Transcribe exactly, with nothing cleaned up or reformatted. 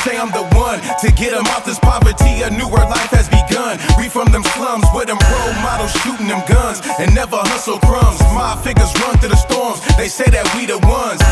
say I'm the one to get them out this poverty. A newer life has begun. We from them slums with them role models shooting them guns and never hustle crumbs. My figures run through the storms. They say that we the ones.